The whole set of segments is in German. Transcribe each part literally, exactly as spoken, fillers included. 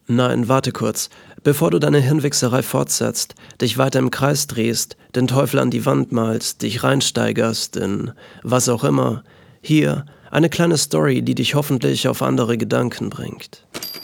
Nein, warte kurz. Bevor du deine Hirnwichserei fortsetzt, dich weiter im Kreis drehst, den Teufel an die Wand malst, dich reinsteigerst in was auch immer, hier eine kleine Story, die dich hoffentlich auf andere Gedanken bringt.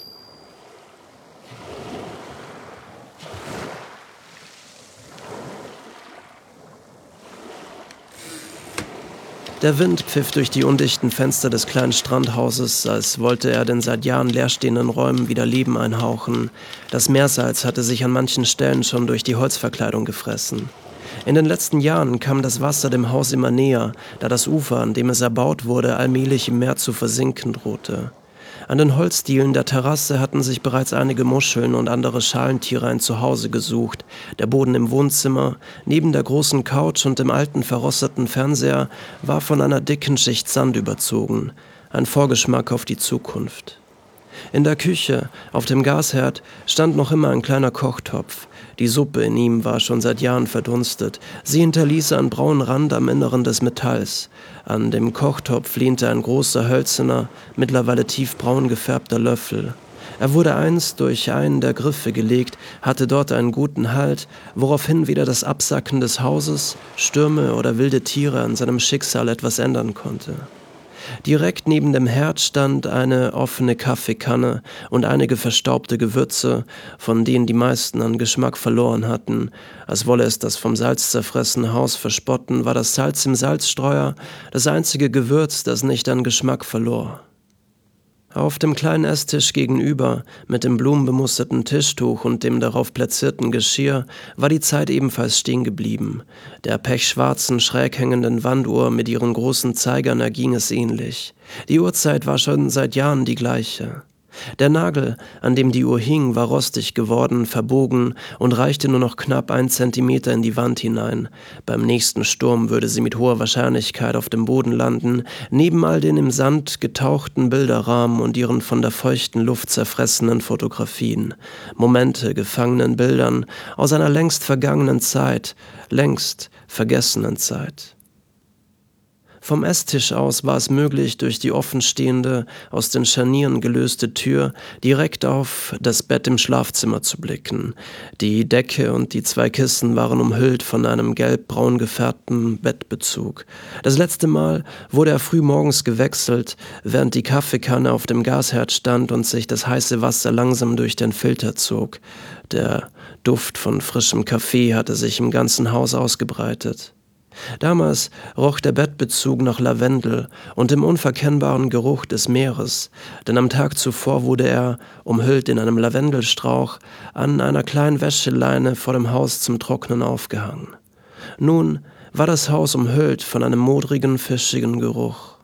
Der Wind pfiff durch die undichten Fenster des kleinen Strandhauses, als wollte er den seit Jahren leerstehenden Räumen wieder Leben einhauchen. Das Meersalz hatte sich an manchen Stellen schon durch die Holzverkleidung gefressen. In den letzten Jahren kam das Wasser dem Haus immer näher, da das Ufer, an dem es erbaut wurde, allmählich im Meer zu versinken drohte. An den Holzdielen der Terrasse hatten sich bereits einige Muscheln und andere Schalentiere ein Zuhause gesucht. Der Boden im Wohnzimmer, neben der großen Couch und dem alten verrosteten Fernseher, war von einer dicken Schicht Sand überzogen. Ein Vorgeschmack auf die Zukunft. In der Küche, auf dem Gasherd, stand noch immer ein kleiner Kochtopf. Die Suppe in ihm war schon seit Jahren verdunstet. Sie hinterließ einen braunen Rand am Inneren des Metalls. An dem Kochtopf lehnte ein großer, hölzerner, mittlerweile tiefbraun gefärbter Löffel. Er wurde einst durch einen der Griffe gelegt, hatte dort einen guten Halt, woraufhin weder das Absacken des Hauses, Stürme oder wilde Tiere an seinem Schicksal etwas ändern konnte. Direkt neben dem Herd stand eine offene Kaffeekanne und einige verstaubte Gewürze, von denen die meisten an Geschmack verloren hatten. Als wolle es das vom Salz zerfressene Haus verspotten, war das Salz im Salzstreuer das einzige Gewürz, das nicht an Geschmack verlor. Auf dem kleinen Esstisch gegenüber, mit dem blumenbemusterten Tischtuch und dem darauf platzierten Geschirr, war die Zeit ebenfalls stehen geblieben. Der pechschwarzen, schräg hängenden Wanduhr mit ihren großen Zeigern erging es ähnlich. Die Uhrzeit war schon seit Jahren die gleiche. Der Nagel, an dem die Uhr hing, war rostig geworden, verbogen und reichte nur noch knapp einen Zentimeter in die Wand hinein. Beim nächsten Sturm würde sie mit hoher Wahrscheinlichkeit auf dem Boden landen, neben all den im Sand getauchten Bilderrahmen und ihren von der feuchten Luft zerfressenen Fotografien. Momente gefangenen Bildern aus einer längst vergangenen Zeit, längst vergessenen Zeit. Vom Esstisch aus war es möglich, durch die offenstehende, aus den Scharnieren gelöste Tür direkt auf das Bett im Schlafzimmer zu blicken. Die Decke und die zwei Kissen waren umhüllt von einem gelb-braun gefärbten Bettbezug. Das letzte Mal wurde er früh morgens gewechselt, während die Kaffeekanne auf dem Gasherd stand und sich das heiße Wasser langsam durch den Filter zog. Der Duft von frischem Kaffee hatte sich im ganzen Haus ausgebreitet. Damals roch der Bettbezug nach Lavendel und dem unverkennbaren Geruch des Meeres, denn am Tag zuvor wurde er, umhüllt in einem Lavendelstrauch, an einer kleinen Wäscheleine vor dem Haus zum Trocknen aufgehangen. Nun war das Haus umhüllt von einem modrigen, fischigen Geruch.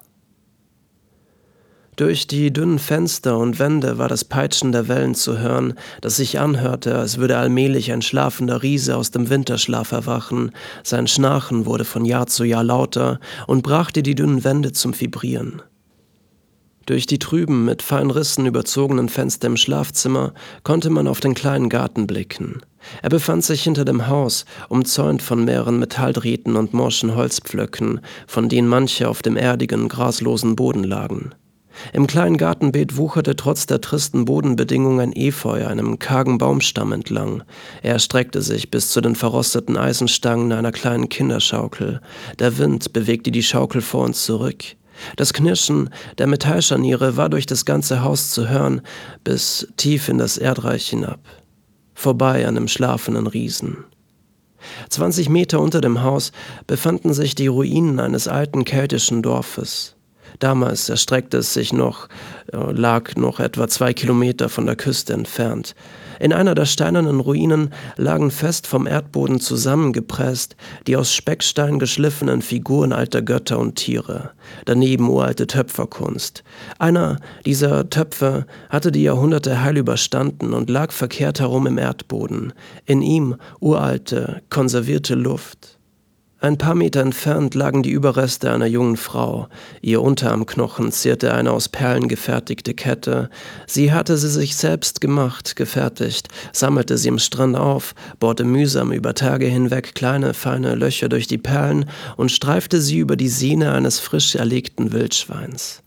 Durch die dünnen Fenster und Wände war das Peitschen der Wellen zu hören, das sich anhörte, als würde allmählich ein schlafender Riese aus dem Winterschlaf erwachen. Sein Schnarchen wurde von Jahr zu Jahr lauter und brachte die dünnen Wände zum Vibrieren. Durch die trüben, mit feinen Rissen überzogenen Fenster im Schlafzimmer konnte man auf den kleinen Garten blicken. Er befand sich hinter dem Haus, umzäunt von mehreren Metalldrähten und morschen Holzpflöcken, von denen manche auf dem erdigen, graslosen Boden lagen. Im kleinen Gartenbeet wucherte trotz der tristen Bodenbedingungen ein Efeu einem kargen Baumstamm entlang. Er streckte sich bis zu den verrosteten Eisenstangen einer kleinen Kinderschaukel. Der Wind bewegte die Schaukel vor und zurück. Das Knirschen der Metallscharniere war durch das ganze Haus zu hören, bis tief in das Erdreich hinab. Vorbei an dem schlafenden Riesen. Zwanzig Meter unter dem Haus befanden sich die Ruinen eines alten keltischen Dorfes. Damals erstreckte es sich noch, lag noch etwa zwei Kilometer von der Küste entfernt. In einer der steinernen Ruinen lagen fest vom Erdboden zusammengepresst die aus Speckstein geschliffenen Figuren alter Götter und Tiere. Daneben uralte Töpferkunst. Einer dieser Töpfe hatte die Jahrhunderte heil überstanden und lag verkehrt herum im Erdboden. In ihm uralte, konservierte Luft. Ein paar Meter entfernt lagen die Überreste einer jungen Frau. Ihr Unterarmknochen zierte eine aus Perlen gefertigte Kette. Sie hatte sie sich selbst gemacht, gefertigt, sammelte sie im Strand auf, bohrte mühsam über Tage hinweg kleine, feine Löcher durch die Perlen und streifte sie über die Sehne eines frisch erlegten Wildschweins.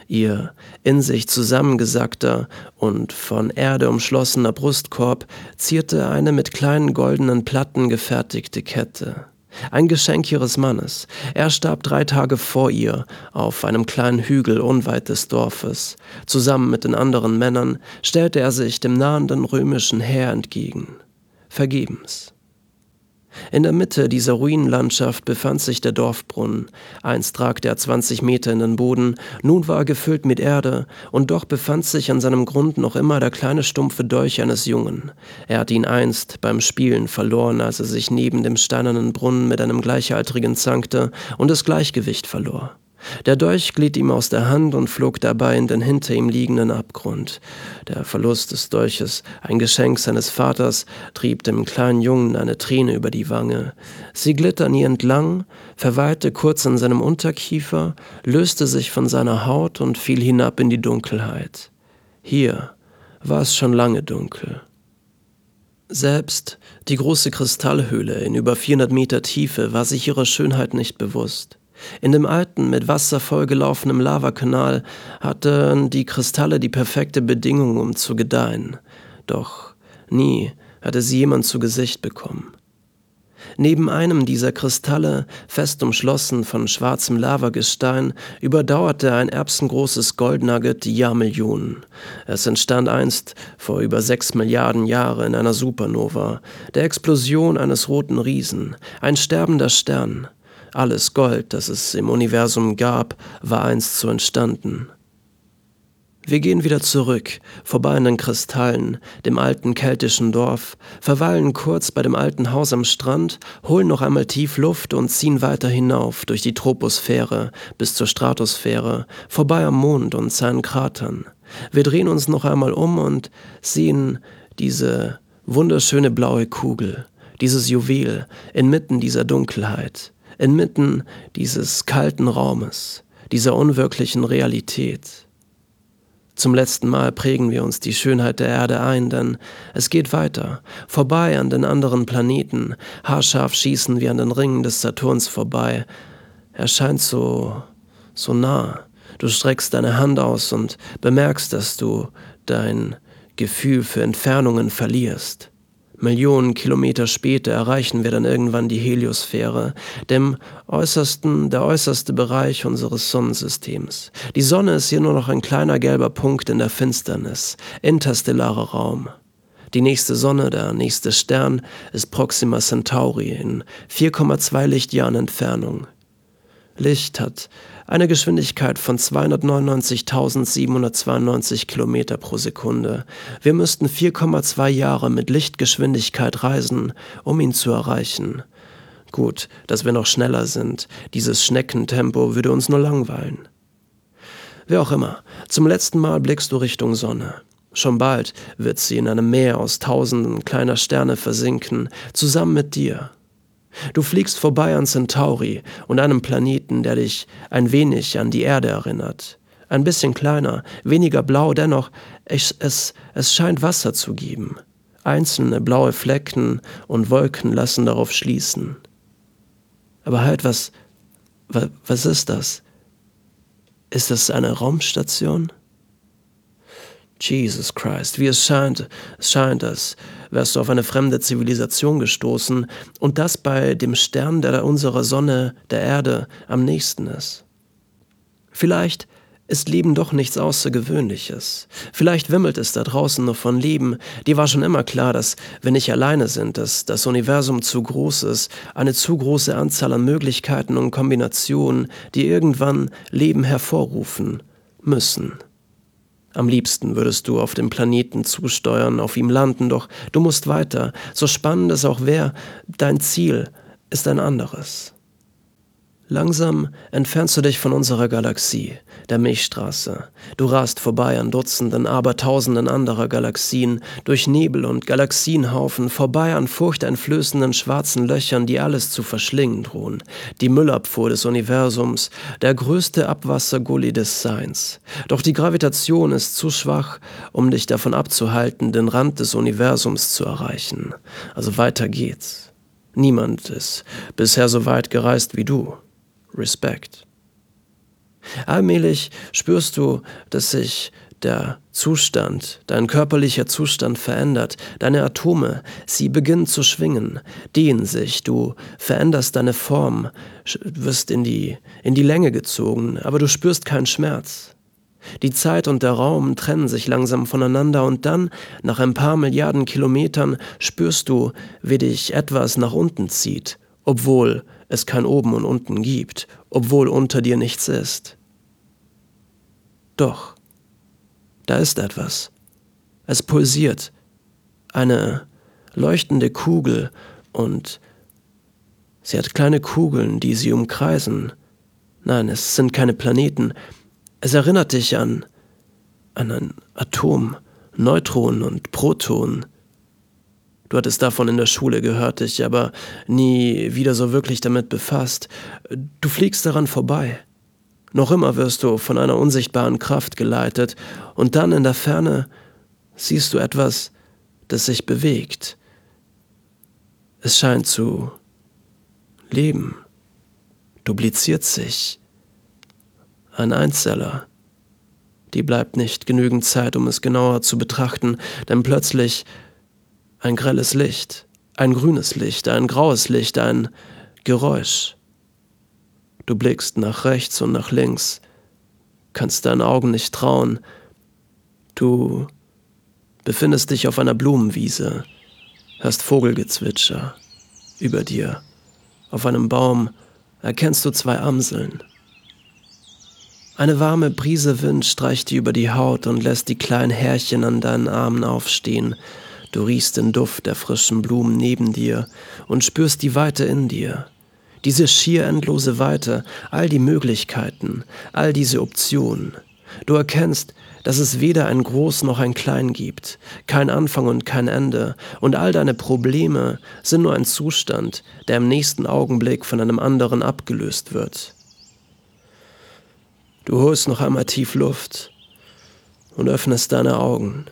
Ihr in sich zusammengesackter und von Erde umschlossener Brustkorb zierte eine mit kleinen goldenen Platten gefertigte Kette. Ein Geschenk ihres Mannes. Er starb drei Tage vor ihr auf einem kleinen Hügel unweit des Dorfes. Zusammen mit den anderen Männern stellte er sich dem nahenden römischen Heer entgegen. Vergebens. In der Mitte dieser Ruinenlandschaft befand sich der Dorfbrunnen. Einst ragte er zwanzig Meter in den Boden, nun war er gefüllt mit Erde, und doch befand sich an seinem Grund noch immer der kleine stumpfe Dolch eines Jungen. Er hatte ihn einst beim Spielen verloren, als er sich neben dem steinernen Brunnen mit einem Gleichaltrigen zankte und das Gleichgewicht verlor. Der Dolch glitt ihm aus der Hand und flog dabei in den hinter ihm liegenden Abgrund. Der Verlust des Dolches, ein Geschenk seines Vaters, trieb dem kleinen Jungen eine Träne über die Wange. Sie glitt an ihr entlang, verweilte kurz an seinem Unterkiefer, löste sich von seiner Haut und fiel hinab in die Dunkelheit. Hier war es schon lange dunkel. Selbst die große Kristallhöhle in über vierhundert Meter Tiefe war sich ihrer Schönheit nicht bewusst. In dem alten, mit Wasser vollgelaufenen Lavakanal hatten die Kristalle die perfekte Bedingung, um zu gedeihen. Doch nie hatte sie jemand zu Gesicht bekommen. Neben einem dieser Kristalle, fest umschlossen von schwarzem Lavagestein, überdauerte ein erbsengroßes Goldnugget die Jahrmillionen. Es entstand einst vor über sechs Milliarden Jahren in einer Supernova, der Explosion eines roten Riesen, ein sterbender Stern. Alles Gold, das es im Universum gab, war einst so entstanden. Wir gehen wieder zurück, vorbei an den Kristallen, dem alten keltischen Dorf, verweilen kurz bei dem alten Haus am Strand, holen noch einmal tief Luft und ziehen weiter hinauf durch die Troposphäre bis zur Stratosphäre, vorbei am Mond und seinen Kratern. Wir drehen uns noch einmal um und sehen diese wunderschöne blaue Kugel, dieses Juwel inmitten dieser Dunkelheit. Inmitten dieses kalten Raumes, dieser unwirklichen Realität. Zum letzten Mal prägen wir uns die Schönheit der Erde ein, denn es geht weiter, vorbei an den anderen Planeten. Haarscharf schießen wir an den Ringen des Saturns vorbei. Er scheint so, so nah. Du streckst deine Hand aus und bemerkst, dass du dein Gefühl für Entfernungen verlierst. Millionen Kilometer später erreichen wir dann irgendwann die Heliosphäre, dem äußersten, der äußerste Bereich unseres Sonnensystems. Die Sonne ist hier nur noch ein kleiner gelber Punkt in der Finsternis, interstellarer Raum. Die nächste Sonne, der nächste Stern, ist Proxima Centauri in vier Komma zwei Lichtjahren Entfernung. Licht hat eine Geschwindigkeit von zweihundertneunundneunzigtausendsiebenhundertzweiundneunzig Kilometer pro Sekunde. Wir müssten vier Komma zwei Jahre mit Lichtgeschwindigkeit reisen, um ihn zu erreichen. Gut, dass wir noch schneller sind. Dieses Schneckentempo würde uns nur langweilen. Wie auch immer, zum letzten Mal blickst du Richtung Sonne. Schon bald wird sie in einem Meer aus tausenden kleiner Sterne versinken, zusammen mit dir. Du fliegst vorbei an Centauri und einem Planeten, der dich ein wenig an die Erde erinnert. Ein bisschen kleiner, weniger blau, dennoch, es, es, es scheint Wasser zu geben. Einzelne blaue Flecken und Wolken lassen darauf schließen. Aber halt, was, was, was ist das? Ist das eine Raumstation? Jesus Christ, wie es scheint, es scheint, als wärst du auf eine fremde Zivilisation gestoßen und das bei dem Stern, der unserer Sonne, der Erde, am nächsten ist. Vielleicht ist Leben doch nichts Außergewöhnliches. Vielleicht wimmelt es da draußen nur von Leben. Dir war schon immer klar, dass wir nicht alleine sind, dass das Universum zu groß ist, eine zu große Anzahl an Möglichkeiten und Kombinationen, die irgendwann Leben hervorrufen müssen. Am liebsten würdest du auf dem Planeten zusteuern, auf ihm landen, doch du musst weiter. So spannend es auch wäre, dein Ziel ist ein anderes. Langsam entfernst du dich von unserer Galaxie, der Milchstraße. Du rast vorbei an Dutzenden, Abertausenden anderer Galaxien, durch Nebel und Galaxienhaufen, vorbei an furchteinflößenden schwarzen Löchern, die alles zu verschlingen drohen. Die Müllabfuhr des Universums, der größte Abwassergully des Seins. Doch die Gravitation ist zu schwach, um dich davon abzuhalten, den Rand des Universums zu erreichen. Also weiter geht's. Niemand ist bisher so weit gereist wie du. Respekt. Allmählich spürst du, dass sich der Zustand, dein körperlicher Zustand verändert. Deine Atome, sie beginnen zu schwingen, dehnen sich, du veränderst deine Form, wirst in die, in die Länge gezogen, aber du spürst keinen Schmerz. Die Zeit und der Raum trennen sich langsam voneinander und dann, nach ein paar Milliarden Kilometern, spürst du, wie dich etwas nach unten zieht, obwohl es kein Oben und Unten gibt, obwohl unter dir nichts ist. Doch, da ist etwas. Es pulsiert, eine leuchtende Kugel, und sie hat kleine Kugeln, die sie umkreisen. Nein, es sind keine Planeten. Es erinnert dich an, an ein Atom, Neutronen und Protonen. Du hattest davon in der Schule gehört, dich aber nie wieder so wirklich damit befasst. Du fliegst daran vorbei. Noch immer wirst du von einer unsichtbaren Kraft geleitet, und dann in der Ferne siehst du etwas, das sich bewegt. Es scheint zu leben, dupliziert sich. Ein Einzeller. Die bleibt nicht genügend Zeit, um es genauer zu betrachten, denn plötzlich ein grelles Licht, ein grünes Licht, ein graues Licht, ein Geräusch. Du blickst nach rechts und nach links, kannst deinen Augen nicht trauen. Du befindest dich auf einer Blumenwiese, hörst Vogelgezwitscher über dir. Auf einem Baum erkennst du zwei Amseln. Eine warme Brise Wind streicht dir über die Haut und lässt die kleinen Härchen an deinen Armen aufstehen. Du riechst den Duft der frischen Blumen neben dir und spürst die Weite in dir. Diese schier endlose Weite, all die Möglichkeiten, all diese Optionen. Du erkennst, dass es weder ein Groß noch ein Klein gibt, kein Anfang und kein Ende, und all deine Probleme sind nur ein Zustand, der im nächsten Augenblick von einem anderen abgelöst wird. Du holst noch einmal tief Luft und öffnest deine Augen.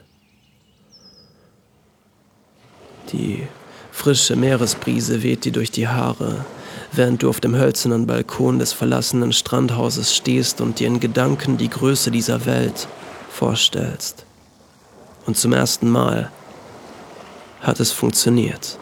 Die frische Meeresbrise weht dir durch die Haare, während du auf dem hölzernen Balkon des verlassenen Strandhauses stehst und dir in Gedanken die Größe dieser Welt vorstellst. Und zum ersten Mal hat es funktioniert.